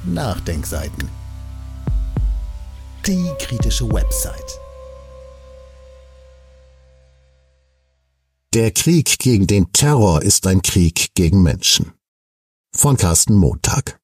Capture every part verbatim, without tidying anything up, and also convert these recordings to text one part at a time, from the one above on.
Nachdenkseiten. Die kritische Website. Der Krieg gegen den Terror ist ein Krieg gegen Menschen. Von Carsten Montag.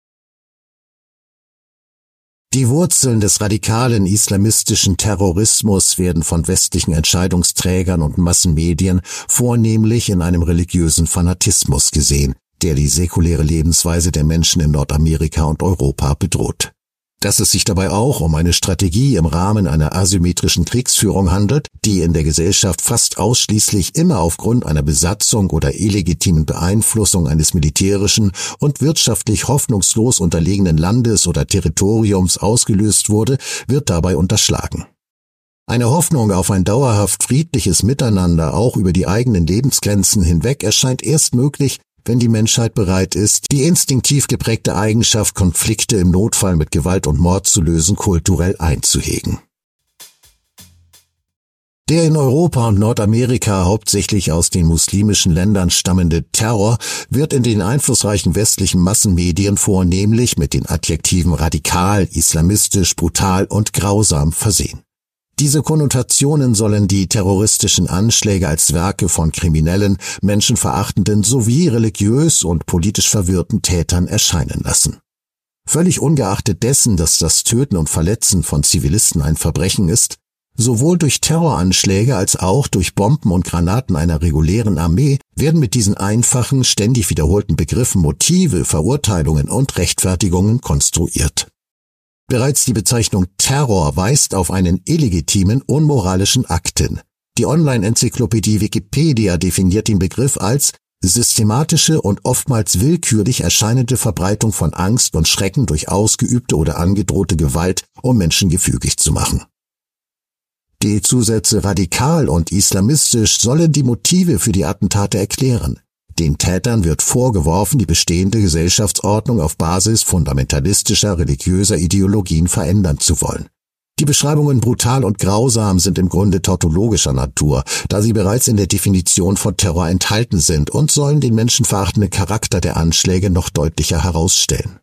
Die Wurzeln des radikalen islamistischen Terrorismus werden von westlichen Entscheidungsträgern und Massenmedien vornehmlich in einem religiösen Fanatismus gesehen, der die säkuläre Lebensweise der Menschen in Nordamerika und Europa bedroht. Dass es sich dabei auch um eine Strategie im Rahmen einer asymmetrischen Kriegsführung handelt, die in der Gesellschaft fast ausschließlich immer aufgrund einer Besatzung oder illegitimen Beeinflussung eines militärischen und wirtschaftlich hoffnungslos unterlegenen Landes oder Territoriums ausgelöst wurde, wird dabei unterschlagen. Eine Hoffnung auf ein dauerhaft friedliches Miteinander auch über die eigenen Lebensgrenzen hinweg erscheint erst möglich, wenn die Menschheit bereit ist, die instinktiv geprägte Eigenschaft, Konflikte im Notfall mit Gewalt und Mord zu lösen, kulturell einzuhegen. Der in Europa und Nordamerika hauptsächlich aus den muslimischen Ländern stammende Terror wird in den einflussreichen westlichen Massenmedien vornehmlich mit den Adjektiven radikal, islamistisch, brutal und grausam versehen. Diese Konnotationen sollen die terroristischen Anschläge als Werke von kriminellen, menschenverachtenden sowie religiös und politisch verwirrten Tätern erscheinen lassen. Völlig ungeachtet dessen, dass das Töten und Verletzen von Zivilisten ein Verbrechen ist, sowohl durch Terroranschläge als auch durch Bomben und Granaten einer regulären Armee werden mit diesen einfachen, ständig wiederholten Begriffen Motive, Verurteilungen und Rechtfertigungen konstruiert. Bereits die Bezeichnung Terror weist auf einen illegitimen, unmoralischen Akt hin. Die Online-Enzyklopädie Wikipedia definiert den Begriff als systematische und oftmals willkürlich erscheinende Verbreitung von Angst und Schrecken durch ausgeübte oder angedrohte Gewalt, um Menschen gefügig zu machen. Die Zusätze radikal und islamistisch sollen die Motive für die Attentate erklären. Den Tätern wird vorgeworfen, die bestehende Gesellschaftsordnung auf Basis fundamentalistischer religiöser Ideologien verändern zu wollen. Die Beschreibungen brutal und grausam sind im Grunde tautologischer Natur, da sie bereits in der Definition von Terror enthalten sind und sollen den menschenverachtenden Charakter der Anschläge noch deutlicher herausstellen.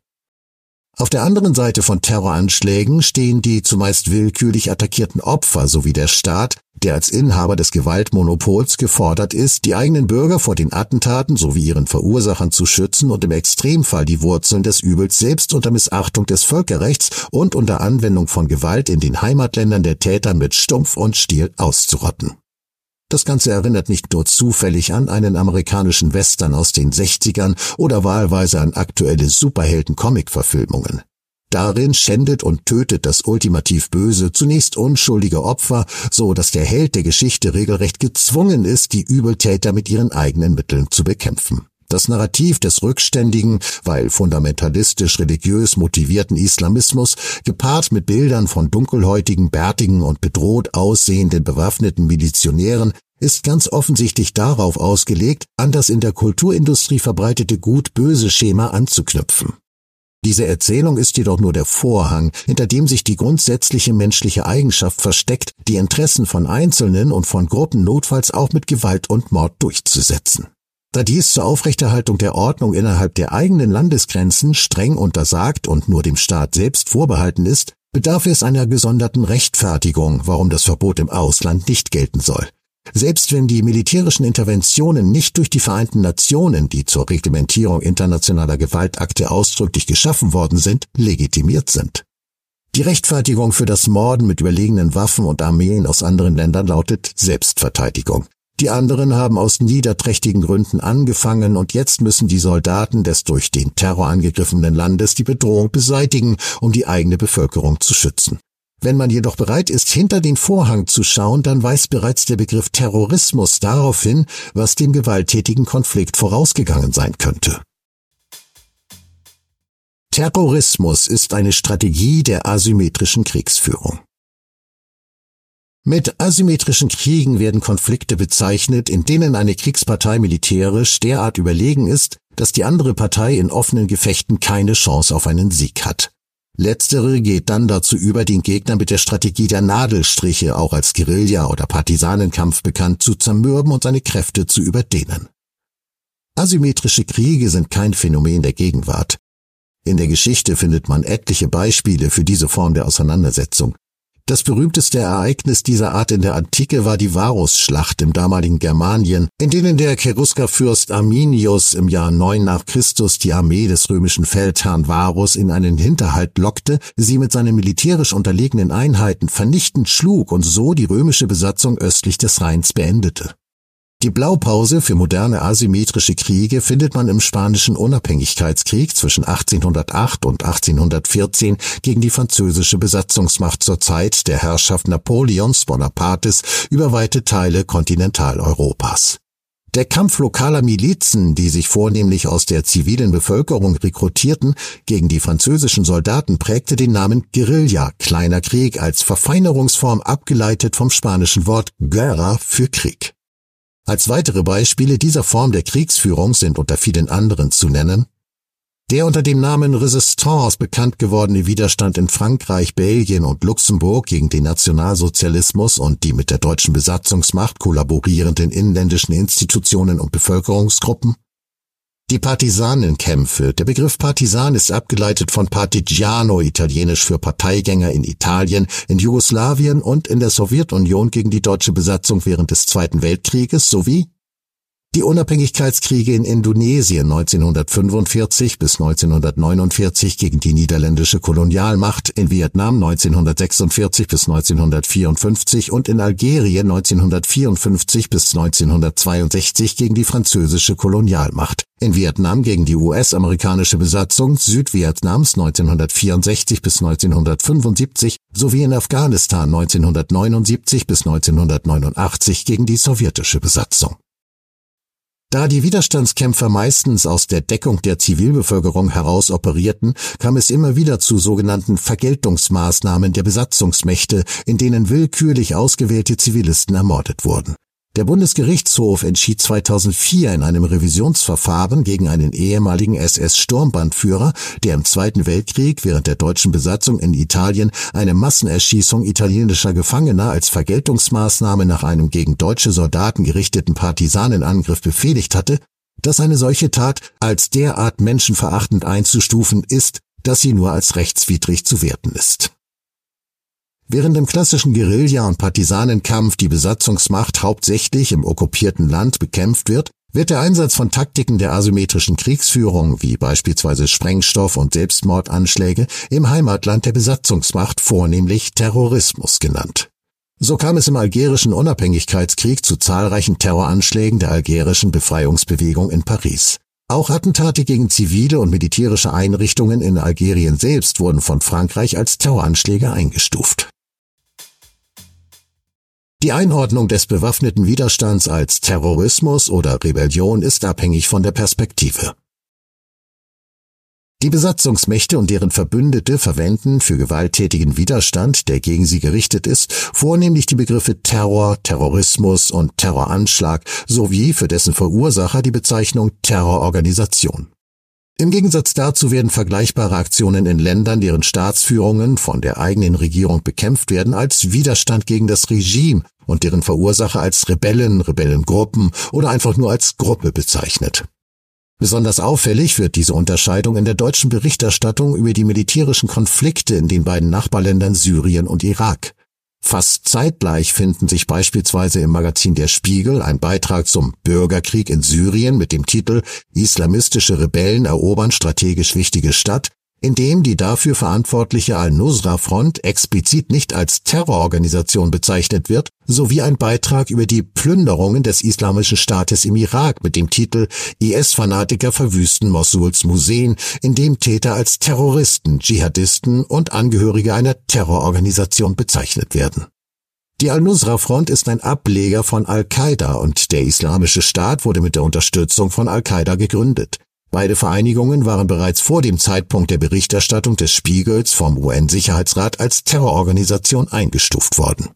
Auf der anderen Seite von Terroranschlägen stehen die zumeist willkürlich attackierten Opfer sowie der Staat, der als Inhaber des Gewaltmonopols gefordert ist, die eigenen Bürger vor den Attentaten sowie ihren Verursachern zu schützen und im Extremfall die Wurzeln des Übels selbst unter Missachtung des Völkerrechts und unter Anwendung von Gewalt in den Heimatländern der Täter mit Stumpf und Stiel auszurotten. Das Ganze erinnert nicht nur zufällig an einen amerikanischen Western aus den sechzigern oder wahlweise an aktuelle Superhelden-Comic-Verfilmungen. Darin schändet und tötet das ultimativ Böse zunächst unschuldige Opfer, so dass der Held der Geschichte regelrecht gezwungen ist, die Übeltäter mit ihren eigenen Mitteln zu bekämpfen. Das Narrativ des rückständigen, weil fundamentalistisch religiös motivierten Islamismus, gepaart mit Bildern von dunkelhäutigen, bärtigen und bedroht aussehenden bewaffneten Milizionären, ist ganz offensichtlich darauf ausgelegt, an das in der Kulturindustrie verbreitete Gut-Böse-Schema anzuknüpfen. Diese Erzählung ist jedoch nur der Vorhang, hinter dem sich die grundsätzliche menschliche Eigenschaft versteckt, die Interessen von Einzelnen und von Gruppen notfalls auch mit Gewalt und Mord durchzusetzen. Da dies zur Aufrechterhaltung der Ordnung innerhalb der eigenen Landesgrenzen streng untersagt und nur dem Staat selbst vorbehalten ist, bedarf es einer gesonderten Rechtfertigung, warum das Verbot im Ausland nicht gelten soll. Selbst wenn die militärischen Interventionen nicht durch die Vereinten Nationen, die zur Reglementierung internationaler Gewaltakte ausdrücklich geschaffen worden sind, legitimiert sind. Die Rechtfertigung für das Morden mit überlegenen Waffen und Armeen aus anderen Ländern lautet Selbstverteidigung. Die anderen haben aus niederträchtigen Gründen angefangen und jetzt müssen die Soldaten des durch den Terror angegriffenen Landes die Bedrohung beseitigen, um die eigene Bevölkerung zu schützen. Wenn man jedoch bereit ist, hinter den Vorhang zu schauen, dann weist bereits der Begriff Terrorismus darauf hin, was dem gewalttätigen Konflikt vorausgegangen sein könnte. Terrorismus ist eine Strategie der asymmetrischen Kriegsführung. Mit asymmetrischen Kriegen werden Konflikte bezeichnet, in denen eine Kriegspartei militärisch derart überlegen ist, dass die andere Partei in offenen Gefechten keine Chance auf einen Sieg hat. Letztere geht dann dazu über, den Gegner mit der Strategie der Nadelstriche, auch als Guerilla- oder Partisanenkampf bekannt, zu zermürben und seine Kräfte zu überdehnen. Asymmetrische Kriege sind kein Phänomen der Gegenwart. In der Geschichte findet man etliche Beispiele für diese Form der Auseinandersetzung. Das berühmteste Ereignis dieser Art in der Antike war die Varusschlacht im damaligen Germanien, in denen der Cheruskerfürst Arminius im Jahr neun nach Christus die Armee des römischen Feldherrn Varus in einen Hinterhalt lockte, sie mit seinen militärisch unterlegenen Einheiten vernichtend schlug und so die römische Besatzung östlich des Rheins beendete. Die Blaupause für moderne asymmetrische Kriege findet man im Spanischen Unabhängigkeitskrieg zwischen achtzehnhundertacht und achtzehnhundertvierzehn gegen die französische Besatzungsmacht zur Zeit der Herrschaft Napoleons Bonapartes über weite Teile Kontinentaleuropas. Der Kampf lokaler Milizen, die sich vornehmlich aus der zivilen Bevölkerung rekrutierten, gegen die französischen Soldaten prägte den Namen Guerilla, kleiner Krieg, als Verfeinerungsform abgeleitet vom spanischen Wort guerra für Krieg. Als weitere Beispiele dieser Form der Kriegsführung sind unter vielen anderen zu nennen: der unter dem Namen Resistance bekannt gewordene Widerstand in Frankreich, Belgien und Luxemburg gegen den Nationalsozialismus und die mit der deutschen Besatzungsmacht kollaborierenden inländischen Institutionen und Bevölkerungsgruppen, die Partisanenkämpfe. Der Begriff Partisan ist abgeleitet von Partigiano, italienisch für Parteigänger, in Italien, in Jugoslawien und in der Sowjetunion gegen die deutsche Besatzung während des Zweiten Weltkrieges sowie die Unabhängigkeitskriege in Indonesien neunzehnhundertfünfundvierzig bis neunzehnhundertneunundvierzig gegen die niederländische Kolonialmacht, in Vietnam neunzehnhundertsechsundvierzig bis neunzehnhundertvierundfünfzig und in Algerien neunzehnhundertvierundfünfzig bis neunzehnhundertzweiundsechzig gegen die französische Kolonialmacht, in Vietnam gegen die U S-amerikanische Besatzung Südvietnams neunzehnhundertvierundsechzig bis neunzehnhundertfünfundsiebzig sowie in Afghanistan neunzehnhundertneunundsiebzig bis neunzehnhundertneunundachtzig gegen die sowjetische Besatzung. Da die Widerstandskämpfer meistens aus der Deckung der Zivilbevölkerung heraus operierten, kam es immer wieder zu sogenannten Vergeltungsmaßnahmen der Besatzungsmächte, in denen willkürlich ausgewählte Zivilisten ermordet wurden. Der Bundesgerichtshof entschied zweitausendvier in einem Revisionsverfahren gegen einen ehemaligen S S-Sturmbannführer, der im Zweiten Weltkrieg während der deutschen Besatzung in Italien eine Massenerschießung italienischer Gefangener als Vergeltungsmaßnahme nach einem gegen deutsche Soldaten gerichteten Partisanenangriff befehligt hatte, dass eine solche Tat als derart menschenverachtend einzustufen ist, dass sie nur als rechtswidrig zu werten ist. Während im klassischen Guerilla- und Partisanenkampf die Besatzungsmacht hauptsächlich im okkupierten Land bekämpft wird, wird der Einsatz von Taktiken der asymmetrischen Kriegsführung, wie beispielsweise Sprengstoff- und Selbstmordanschläge, im Heimatland der Besatzungsmacht vornehmlich Terrorismus genannt. So kam es im algerischen Unabhängigkeitskrieg zu zahlreichen Terroranschlägen der algerischen Befreiungsbewegung in Paris. Auch Attentate gegen zivile und militärische Einrichtungen in Algerien selbst wurden von Frankreich als Terroranschläge eingestuft. Die Einordnung des bewaffneten Widerstands als Terrorismus oder Rebellion ist abhängig von der Perspektive. Die Besatzungsmächte und deren Verbündete verwenden für gewalttätigen Widerstand, der gegen sie gerichtet ist, vornehmlich die Begriffe Terror, Terrorismus und Terroranschlag sowie für dessen Verursacher die Bezeichnung Terrororganisation. Im Gegensatz dazu werden vergleichbare Aktionen in Ländern, deren Staatsführungen von der eigenen Regierung bekämpft werden, als Widerstand gegen das Regime und deren Verursacher als Rebellen, Rebellengruppen oder einfach nur als Gruppe bezeichnet. Besonders auffällig wird diese Unterscheidung in der deutschen Berichterstattung über die militärischen Konflikte in den beiden Nachbarländern Syrien und Irak. Fast zeitgleich finden sich beispielsweise im Magazin Der Spiegel ein Beitrag zum Bürgerkrieg in Syrien mit dem Titel »Islamistische Rebellen erobern strategisch wichtige Stadt«, in dem die dafür verantwortliche Al-Nusra-Front explizit nicht als Terrororganisation bezeichnet wird, sowie ein Beitrag über die Plünderungen des Islamischen Staates im Irak mit dem Titel »I S-Fanatiker verwüsten Mosuls Museen«, in dem Täter als Terroristen, Dschihadisten und Angehörige einer Terrororganisation bezeichnet werden. Die Al-Nusra-Front ist ein Ableger von Al-Qaida und der Islamische Staat wurde mit der Unterstützung von Al-Qaida gegründet. Beide Vereinigungen waren bereits vor dem Zeitpunkt der Berichterstattung des Spiegels vom U N-Sicherheitsrat als Terrororganisation eingestuft worden.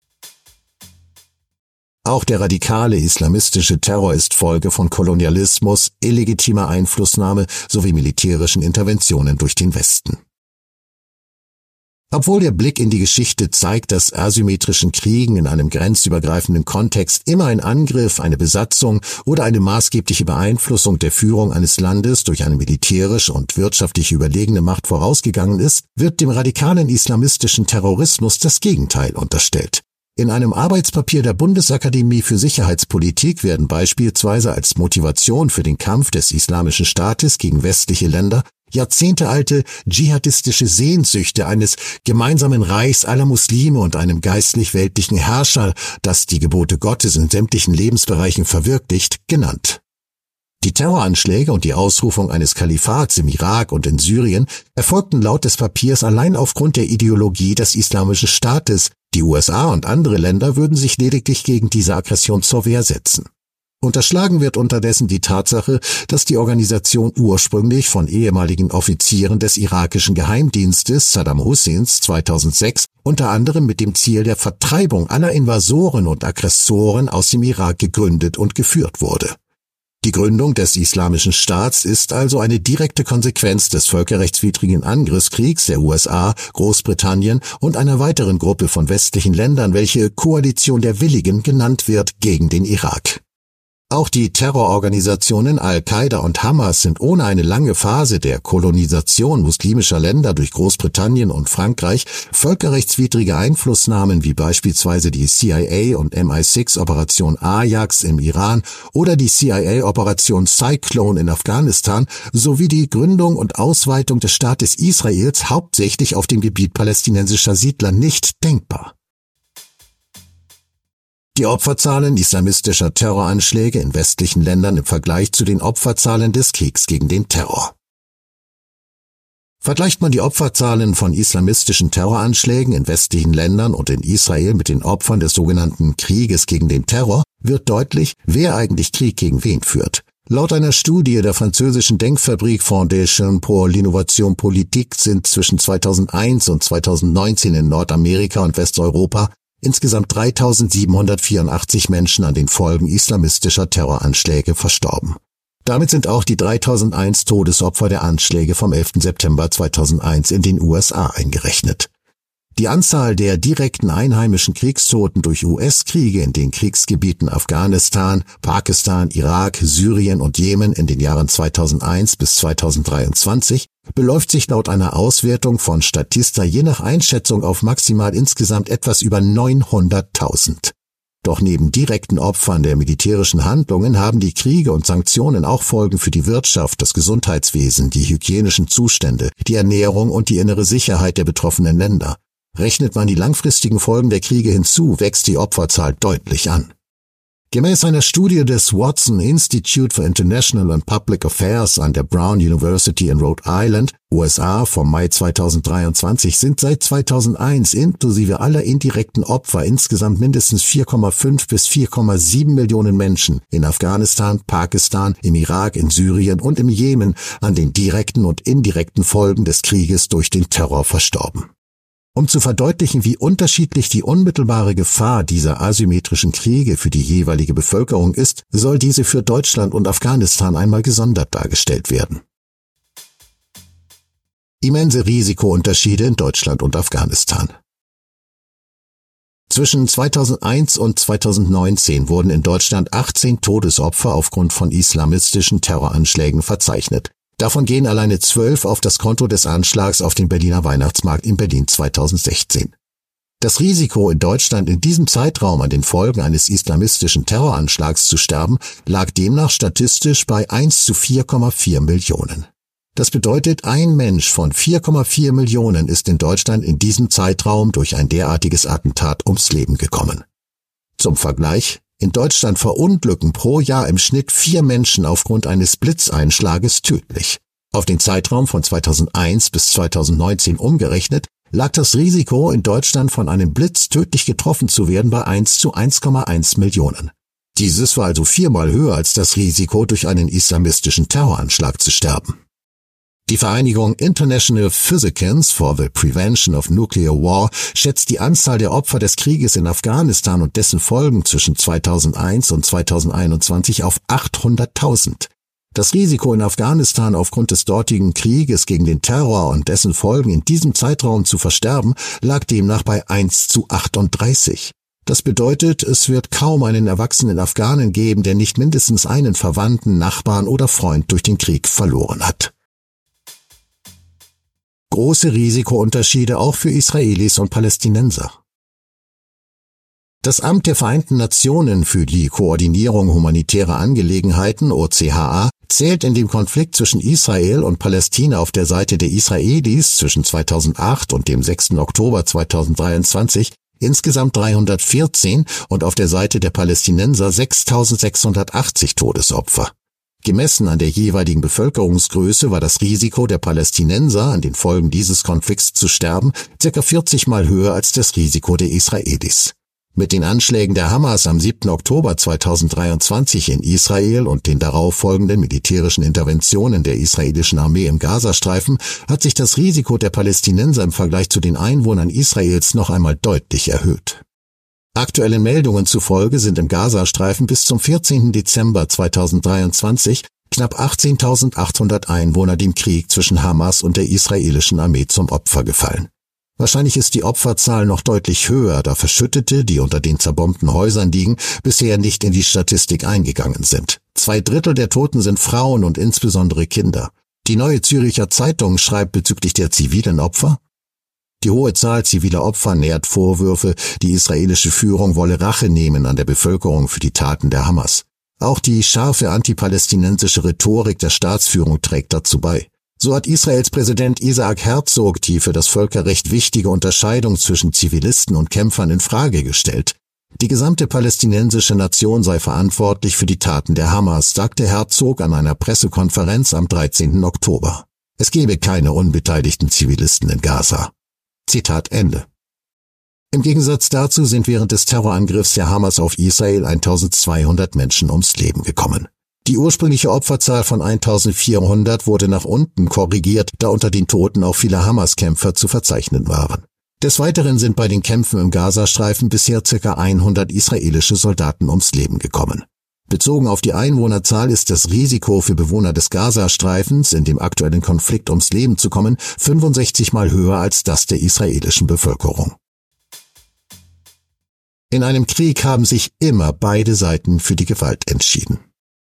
Auch der radikale islamistische Terror ist Folge von Kolonialismus, illegitimer Einflussnahme sowie militärischen Interventionen durch den Westen. Obwohl der Blick in die Geschichte zeigt, dass asymmetrischen Kriegen in einem grenzübergreifenden Kontext immer ein Angriff, eine Besatzung oder eine maßgebliche Beeinflussung der Führung eines Landes durch eine militärisch und wirtschaftlich überlegene Macht vorausgegangen ist, wird dem radikalen islamistischen Terrorismus das Gegenteil unterstellt. In einem Arbeitspapier der Bundesakademie für Sicherheitspolitik werden beispielsweise als Motivation für den Kampf des Islamischen Staates gegen westliche Länder jahrzehntealte dschihadistische Sehnsüchte eines gemeinsamen Reichs aller Muslime und einem geistlich-weltlichen Herrscher, das die Gebote Gottes in sämtlichen Lebensbereichen verwirklicht, genannt. Die Terroranschläge und die Ausrufung eines Kalifats im Irak und in Syrien erfolgten laut des Papiers allein aufgrund der Ideologie des Islamischen Staates. Die U S A und andere Länder würden sich lediglich gegen diese Aggression zur Wehr setzen. Unterschlagen wird unterdessen die Tatsache, dass die Organisation ursprünglich von ehemaligen Offizieren des irakischen Geheimdienstes Saddam Husseins zweitausendsechs unter anderem mit dem Ziel der Vertreibung aller Invasoren und Aggressoren aus dem Irak gegründet und geführt wurde. Die Gründung des Islamischen Staats ist also eine direkte Konsequenz des völkerrechtswidrigen Angriffskriegs der U S A, Großbritannien und einer weiteren Gruppe von westlichen Ländern, welche Koalition der Willigen genannt wird, gegen den Irak. Auch die Terrororganisationen Al-Qaida und Hamas sind ohne eine lange Phase der Kolonisation muslimischer Länder durch Großbritannien und Frankreich völkerrechtswidrige Einflussnahmen wie beispielsweise die C I A und M I sechs Operation Ajax im Iran oder die C I A-Operation Cyclone in Afghanistan sowie die Gründung und Ausweitung des Staates Israels hauptsächlich auf dem Gebiet palästinensischer Siedler nicht denkbar. Die Opferzahlen islamistischer Terroranschläge in westlichen Ländern im Vergleich zu den Opferzahlen des Kriegs gegen den Terror. Vergleicht man die Opferzahlen von islamistischen Terroranschlägen in westlichen Ländern und in Israel mit den Opfern des sogenannten Krieges gegen den Terror, wird deutlich, wer eigentlich Krieg gegen wen führt. Laut einer Studie der französischen Denkfabrik Fondation pour l'Innovation Politique sind zwischen zweitausendeins und zweitausendneunzehn in Nordamerika und Westeuropa insgesamt dreitausendsiebenhundertvierundachtzig Menschen an den Folgen islamistischer Terroranschläge verstorben. Damit sind auch die dreitausendeins Todesopfer der Anschläge vom elften September zweitausendeins in den U S A eingerechnet. Die Anzahl der direkten einheimischen Kriegstoten durch U S-Kriege in den Kriegsgebieten Afghanistan, Pakistan, Irak, Syrien und Jemen in den Jahren zweitausendeins bis zweitausenddreiundzwanzig beläuft sich laut einer Auswertung von Statista je nach Einschätzung auf maximal insgesamt etwas über neunhunderttausend. Doch neben direkten Opfern der militärischen Handlungen haben die Kriege und Sanktionen auch Folgen für die Wirtschaft, das Gesundheitswesen, die hygienischen Zustände, die Ernährung und die innere Sicherheit der betroffenen Länder. Rechnet man die langfristigen Folgen der Kriege hinzu, wächst die Opferzahl deutlich an. Gemäß einer Studie des Watson Institute for International and Public Affairs an der Brown University in Rhode Island, U S A, vom Mai zweitausenddreiundzwanzig sind seit zweitausendeins inklusive aller indirekten Opfer insgesamt mindestens vier Komma fünf bis vier Komma sieben Millionen Menschen in Afghanistan, Pakistan, im Irak, in Syrien und im Jemen an den direkten und indirekten Folgen des Krieges durch den Terror verstorben. Um zu verdeutlichen, wie unterschiedlich die unmittelbare Gefahr dieser asymmetrischen Kriege für die jeweilige Bevölkerung ist, soll diese für Deutschland und Afghanistan einmal gesondert dargestellt werden. Immense Risikounterschiede in Deutschland und Afghanistan. Zwischen zweitausendeins und zweitausendneunzehn wurden in Deutschland achtzehn Todesopfer aufgrund von islamistischen Terroranschlägen verzeichnet. Davon gehen alleine zwölf auf das Konto des Anschlags auf den Berliner Weihnachtsmarkt in Berlin zweitausendsechzehn. Das Risiko, in Deutschland in diesem Zeitraum an den Folgen eines islamistischen Terroranschlags zu sterben, lag demnach statistisch bei eins zu vier Komma vier Millionen. Das bedeutet, ein Mensch von vier Komma vier Millionen ist in Deutschland in diesem Zeitraum durch ein derartiges Attentat ums Leben gekommen. Zum Vergleich: In Deutschland verunglücken pro Jahr im Schnitt vier Menschen aufgrund eines Blitzeinschlages tödlich. Auf den Zeitraum von zweitausendeins bis zweitausendneunzehn umgerechnet, lag das Risiko, in Deutschland von einem Blitz tödlich getroffen zu werden, bei eins zu eins Komma eins Millionen. Dieses war also viermal höher als das Risiko, durch einen islamistischen Terroranschlag zu sterben. Die Vereinigung International Physicians for the Prevention of Nuclear War schätzt die Anzahl der Opfer des Krieges in Afghanistan und dessen Folgen zwischen zweitausendeins und zweitausendeinundzwanzig auf achthunderttausend. Das Risiko in Afghanistan aufgrund des dortigen Krieges gegen den Terror und dessen Folgen in diesem Zeitraum zu versterben, lag demnach bei eins zu achtunddreißig. Das bedeutet, es wird kaum einen erwachsenen Afghanen geben, der nicht mindestens einen Verwandten, Nachbarn oder Freund durch den Krieg verloren hat. Große Risikounterschiede auch für Israelis und Palästinenser. Das Amt der Vereinten Nationen für die Koordinierung humanitärer Angelegenheiten, O C H A, zählt in dem Konflikt zwischen Israel und Palästina auf der Seite der Israelis zwischen zweitausendacht und dem sechsten Oktober zweitausenddreiundzwanzig insgesamt dreihundertvierzehn und auf der Seite der Palästinenser sechstausendsechshundertachtzig Todesopfer. Gemessen an der jeweiligen Bevölkerungsgröße war das Risiko der Palästinenser, an den Folgen dieses Konflikts zu sterben, ca. vierzig Mal höher als das Risiko der Israelis. Mit den Anschlägen der Hamas am siebten Oktober zweitausenddreiundzwanzig in Israel und den darauffolgenden militärischen Interventionen der israelischen Armee im Gazastreifen hat sich das Risiko der Palästinenser im Vergleich zu den Einwohnern Israels noch einmal deutlich erhöht. Aktuellen Meldungen zufolge sind im Gazastreifen bis zum vierzehnten Dezember zweitausenddreiundzwanzig knapp achtzehntausendachthundert Einwohner dem Krieg zwischen Hamas und der israelischen Armee zum Opfer gefallen. Wahrscheinlich ist die Opferzahl noch deutlich höher, da Verschüttete, die unter den zerbombten Häusern liegen, bisher nicht in die Statistik eingegangen sind. Zwei Drittel der Toten sind Frauen und insbesondere Kinder. Die Neue Züricher Zeitung schreibt bezüglich der zivilen Opfer: Die hohe Zahl ziviler Opfer nährt Vorwürfe, die israelische Führung wolle Rache nehmen an der Bevölkerung für die Taten der Hamas. Auch die scharfe antipalästinensische Rhetorik der Staatsführung trägt dazu bei. So hat Israels Präsident Isaac Herzog die für das Völkerrecht wichtige Unterscheidung zwischen Zivilisten und Kämpfern in Frage gestellt. Die gesamte palästinensische Nation sei verantwortlich für die Taten der Hamas, sagte Herzog an einer Pressekonferenz am dreizehnten Oktober. Es gebe keine unbeteiligten Zivilisten in Gaza. Zitat Ende. Im Gegensatz dazu sind während des Terrorangriffs der Hamas auf Israel eintausendzweihundert Menschen ums Leben gekommen. Die ursprüngliche Opferzahl von eintausendvierhundert wurde nach unten korrigiert, da unter den Toten auch viele Hamas-Kämpfer zu verzeichnen waren. Des Weiteren sind bei den Kämpfen im Gazastreifen bisher ca. hundert israelische Soldaten ums Leben gekommen. Bezogen auf die Einwohnerzahl ist das Risiko für Bewohner des Gazastreifens, in dem aktuellen Konflikt ums Leben zu kommen, fünfundsechzig Mal höher als das der israelischen Bevölkerung. In einem Krieg haben sich immer beide Seiten für die Gewalt entschieden.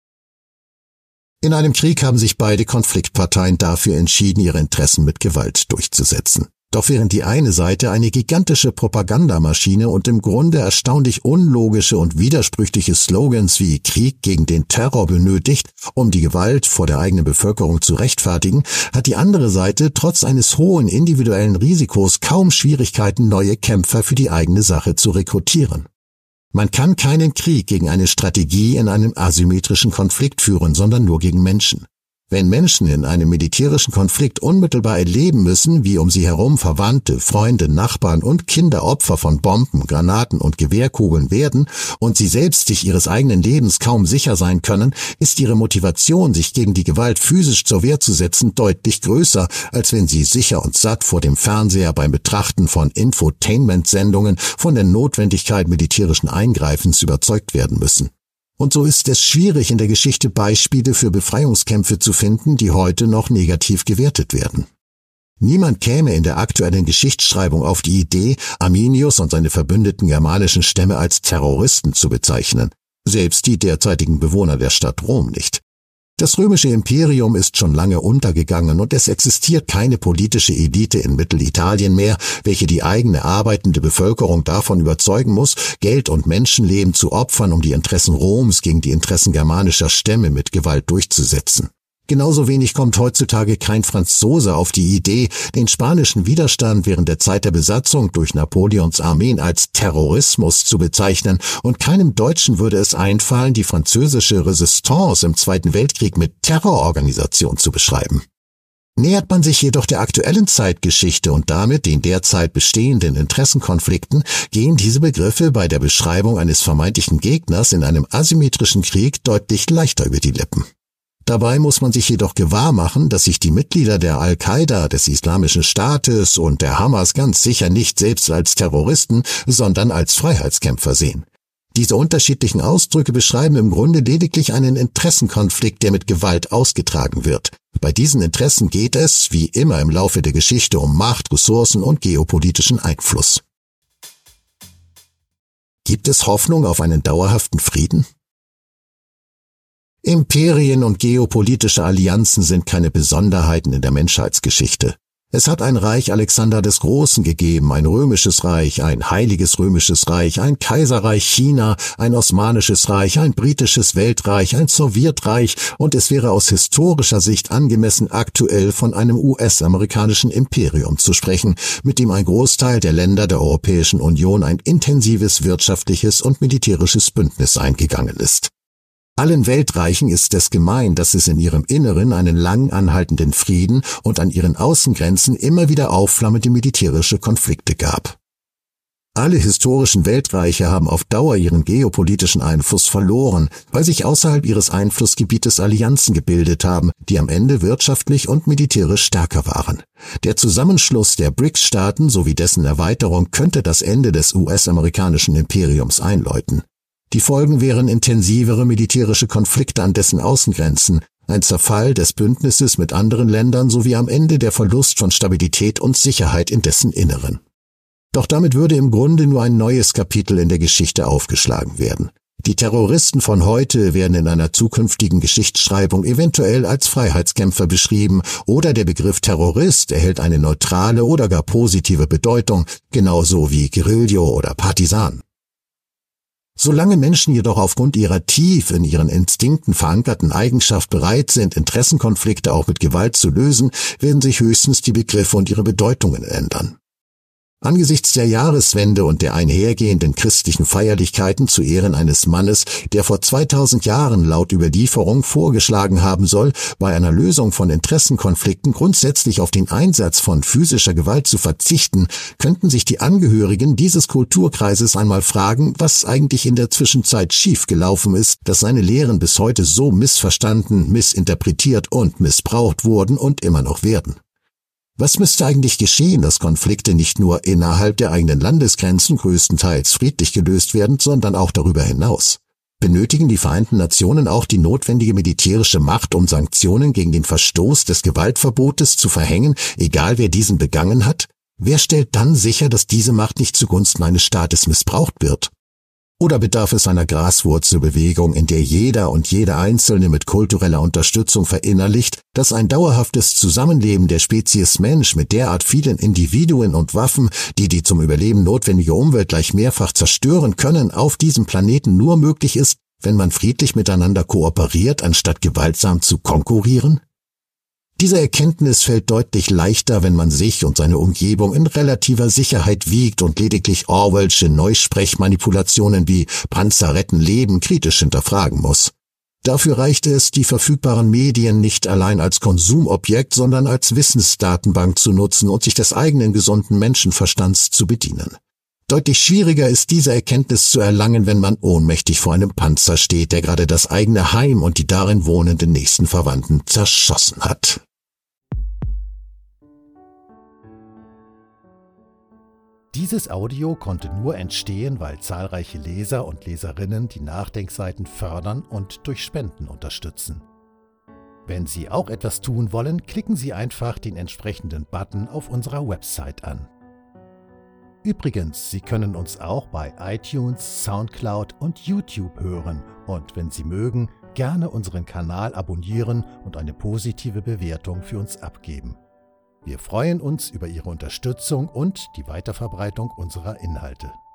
In einem Krieg haben sich beide Konfliktparteien dafür entschieden, ihre Interessen mit Gewalt durchzusetzen. Doch während die eine Seite eine gigantische Propagandamaschine und im Grunde erstaunlich unlogische und widersprüchliche Slogans wie Krieg gegen den Terror benötigt, um die Gewalt vor der eigenen Bevölkerung zu rechtfertigen, hat die andere Seite trotz eines hohen individuellen Risikos kaum Schwierigkeiten, neue Kämpfer für die eigene Sache zu rekrutieren. Man kann keinen Krieg gegen eine Strategie in einem asymmetrischen Konflikt führen, sondern nur gegen Menschen. Wenn Menschen in einem militärischen Konflikt unmittelbar erleben müssen, wie um sie herum Verwandte, Freunde, Nachbarn und Kinder Opfer von Bomben, Granaten und Gewehrkugeln werden und sie selbst sich ihres eigenen Lebens kaum sicher sein können, ist ihre Motivation, sich gegen die Gewalt physisch zur Wehr zu setzen, deutlich größer, als wenn sie sicher und satt vor dem Fernseher beim Betrachten von Infotainment-Sendungen von der Notwendigkeit militärischen Eingreifens überzeugt werden müssen. Und so ist es schwierig, in der Geschichte Beispiele für Befreiungskämpfe zu finden, die heute noch negativ gewertet werden. Niemand käme in der aktuellen Geschichtsschreibung auf die Idee, Arminius und seine verbündeten germanischen Stämme als Terroristen zu bezeichnen, selbst die derzeitigen Bewohner der Stadt Rom nicht. Das römische Imperium ist schon lange untergegangen und es existiert keine politische Elite in Mittelitalien mehr, welche die eigene arbeitende Bevölkerung davon überzeugen muss, Geld und Menschenleben zu opfern, um die Interessen Roms gegen die Interessen germanischer Stämme mit Gewalt durchzusetzen. Genauso wenig kommt heutzutage kein Franzose auf die Idee, den spanischen Widerstand während der Zeit der Besatzung durch Napoleons Armeen als Terrorismus zu bezeichnen, und keinem Deutschen würde es einfallen, die französische Resistance im Zweiten Weltkrieg mit Terrororganisation zu beschreiben. Nähert man sich jedoch der aktuellen Zeitgeschichte und damit den derzeit bestehenden Interessenkonflikten, gehen diese Begriffe bei der Beschreibung eines vermeintlichen Gegners in einem asymmetrischen Krieg deutlich leichter über die Lippen. Dabei muss man sich jedoch gewahr machen, dass sich die Mitglieder der Al-Qaida, des Islamischen Staates und der Hamas ganz sicher nicht selbst als Terroristen, sondern als Freiheitskämpfer sehen. Diese unterschiedlichen Ausdrücke beschreiben im Grunde lediglich einen Interessenkonflikt, der mit Gewalt ausgetragen wird. Bei diesen Interessen geht es, wie immer im Laufe der Geschichte, um Macht, Ressourcen und geopolitischen Einfluss. Gibt es Hoffnung auf einen dauerhaften Frieden? Imperien und geopolitische Allianzen sind keine Besonderheiten in der Menschheitsgeschichte. Es hat ein Reich Alexander des Großen gegeben, ein römisches Reich, ein heiliges römisches Reich, ein Kaiserreich China, ein osmanisches Reich, ein britisches Weltreich, ein Sowjetreich, und es wäre aus historischer Sicht angemessen, aktuell von einem U S-amerikanischen Imperium zu sprechen, mit dem ein Großteil der Länder der Europäischen Union ein intensives wirtschaftliches und militärisches Bündnis eingegangen ist. Allen Weltreichen ist es gemein, dass es in ihrem Inneren einen lang anhaltenden Frieden und an ihren Außengrenzen immer wieder aufflammende militärische Konflikte gab. Alle historischen Weltreiche haben auf Dauer ihren geopolitischen Einfluss verloren, weil sich außerhalb ihres Einflussgebietes Allianzen gebildet haben, die am Ende wirtschaftlich und militärisch stärker waren. Der Zusammenschluss der B R I C S-Staaten sowie dessen Erweiterung könnte das Ende des U S-amerikanischen Imperiums einläuten. Die Folgen wären intensivere militärische Konflikte an dessen Außengrenzen, ein Zerfall des Bündnisses mit anderen Ländern sowie am Ende der Verlust von Stabilität und Sicherheit in dessen Inneren. Doch damit würde im Grunde nur ein neues Kapitel in der Geschichte aufgeschlagen werden. Die Terroristen von heute werden in einer zukünftigen Geschichtsschreibung eventuell als Freiheitskämpfer beschrieben, oder der Begriff Terrorist erhält eine neutrale oder gar positive Bedeutung, genauso wie Guerillo oder Partisan. Solange Menschen jedoch aufgrund ihrer tief in ihren Instinkten verankerten Eigenschaft bereit sind, Interessenkonflikte auch mit Gewalt zu lösen, werden sich höchstens die Begriffe und ihre Bedeutungen ändern. Angesichts der Jahreswende und der einhergehenden christlichen Feierlichkeiten zu Ehren eines Mannes, der vor zweitausend Jahren laut Überlieferung vorgeschlagen haben soll, bei einer Lösung von Interessenkonflikten grundsätzlich auf den Einsatz von physischer Gewalt zu verzichten, könnten sich die Angehörigen dieses Kulturkreises einmal fragen, was eigentlich in der Zwischenzeit schiefgelaufen ist, dass seine Lehren bis heute so missverstanden, missinterpretiert und missbraucht wurden und immer noch werden. Was müsste eigentlich geschehen, dass Konflikte nicht nur innerhalb der eigenen Landesgrenzen größtenteils friedlich gelöst werden, sondern auch darüber hinaus? Benötigen die Vereinten Nationen auch die notwendige militärische Macht, um Sanktionen gegen den Verstoß des Gewaltverbotes zu verhängen, egal wer diesen begangen hat? Wer stellt dann sicher, dass diese Macht nicht zugunsten eines Staates missbraucht wird? Oder bedarf es einer Graswurzelbewegung, in der jeder und jede Einzelne mit kultureller Unterstützung verinnerlicht, dass ein dauerhaftes Zusammenleben der Spezies Mensch mit derart vielen Individuen und Waffen, die die zum Überleben notwendige Umwelt gleich mehrfach zerstören können, auf diesem Planeten nur möglich ist, wenn man friedlich miteinander kooperiert, anstatt gewaltsam zu konkurrieren? Diese Erkenntnis fällt deutlich leichter, wenn man sich und seine Umgebung in relativer Sicherheit wiegt und lediglich Orwellsche Neusprechmanipulationen wie Panzer retten Leben kritisch hinterfragen muss. Dafür reicht es, die verfügbaren Medien nicht allein als Konsumobjekt, sondern als Wissensdatenbank zu nutzen und sich des eigenen gesunden Menschenverstands zu bedienen. Deutlich schwieriger ist diese Erkenntnis zu erlangen, wenn man ohnmächtig vor einem Panzer steht, der gerade das eigene Heim und die darin wohnenden nächsten Verwandten zerschossen hat. Dieses Audio konnte nur entstehen, weil zahlreiche Leser und Leserinnen die Nachdenkseiten fördern und durch Spenden unterstützen. Wenn Sie auch etwas tun wollen, klicken Sie einfach den entsprechenden Button auf unserer Website an. Übrigens, Sie können uns auch bei iTunes, Soundcloud und YouTube hören und wenn Sie mögen, gerne unseren Kanal abonnieren und eine positive Bewertung für uns abgeben. Wir freuen uns über Ihre Unterstützung und die Weiterverbreitung unserer Inhalte.